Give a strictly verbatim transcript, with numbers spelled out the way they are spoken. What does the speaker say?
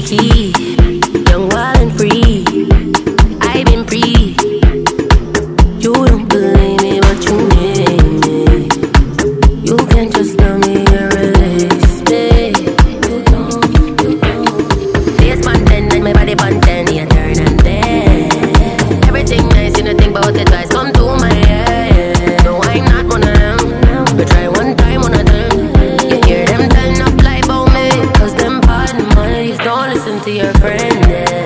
freaky, young, wild and free. I've been free. You don't believe me, but you need me. You can't just love me and release me. You don't, you don't. Face content and my body content, you turn and then everything nice, you don't think about it twice. Come to my head. No, I'm not one of them. But try one time, one of them. You hear them telling up lie about me, cause them bad money. Don't listen to your friend.